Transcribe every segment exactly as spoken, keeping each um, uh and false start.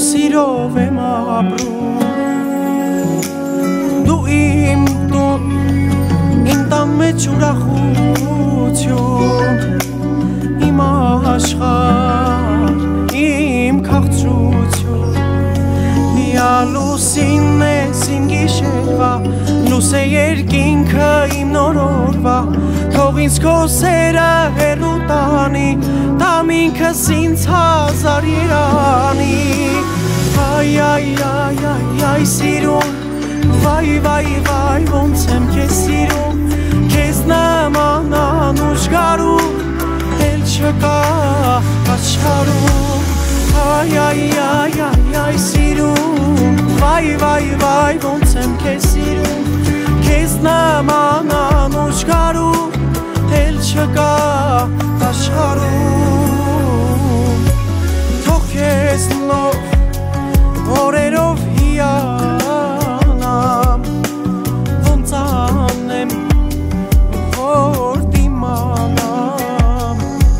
սիրով եմ ապրում Դու իմ տուն, իմ տան մեջ ուրախություն Իմ աշխարհ, իմ քաղցրություն Լուսինն ես իմ գիշերվա Լույս է երկինքը իմ նոր օրվա Թող ինձ քո սերը հեռու տանի Տամ ինքս ինձ հազար երանի Այ, այ, այ, այ, այ, սիրում Վայ, վայ, վայ, ոնց եմ քեզ սիրում Քեզ նման անուշ գարու Էլ չկա աշխարհում Այ, այ, այ, այ, այ, սիրում Վայ, վայ, վայ, ոնց եմ քեզ սիրում Քեզ նման անուշ գարու Էլ չկա աշխարհում Թող քեզ նոր օրերով հիանամ Ոնց անեմ, որ դիմանամ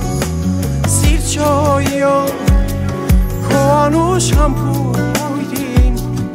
Սիրճոյով քո անուշ համբույրին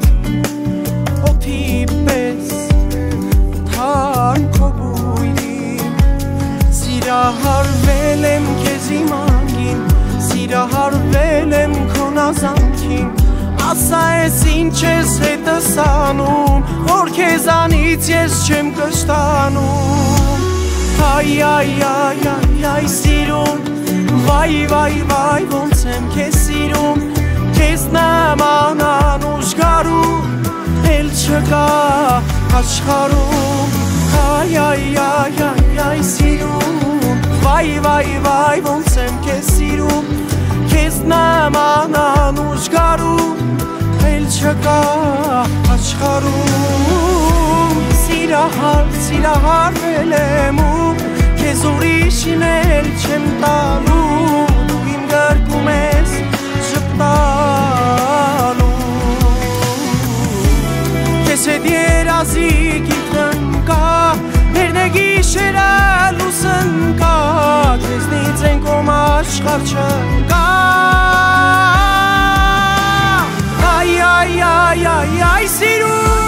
Օդի պես թարմ քո բույրին Սիրահարվել եմ քեզ իմ անգին Սիրահարվել եմ քո նազանքին Ասա ես ինչ ես հետս անում Որ քեզանից ես չեմ կշտանում Այ, այ, այ, այ, այ, սիրում Վայ, վայ, վայ, ոնց եմ քեզ սիրում Քեզ նման անուշ գարու Էլ չկա աշխարհում Այ, այ, այ, այ, այ, սիրում Վայ, վայ, վայ, ոնց եմ քեզ սիրում Քեզ նման անուշ գարու Էլ չկա աշխարհում Սիրահար, սիրահարվել եմ ու Քեզ ուրիշին էլ չեմ տալու Դու իմ գրկում ես ժպտալու Քեզ հետ երազիկ ինքնկա Ներն է գիշերը լուսն կա Քեզնից են կոմ աշխարհ չկա Այ, այ, այ, այ, այ, սիրում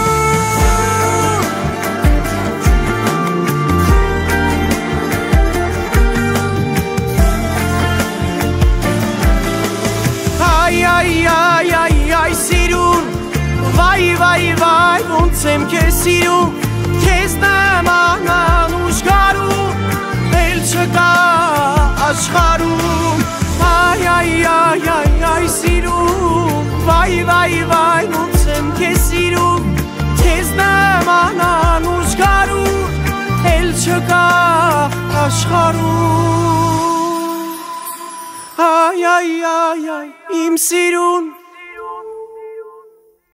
Այ, այ, այ, այ, այ, սիրուն Վայ, վայ, վայ, ոնց եմ քեզ սիրում Քեզ նման անուշ գարու Էլ չկա աշխարհում Այ, այ, այ, այ, այ, սիրում Վայ, վայ, վայ, ոնց եմ քեզ սիրում Քեզ նման անուշ գարու Էլ չկա աշխարհում Այ, այ, այ, այ, իմ սիրուն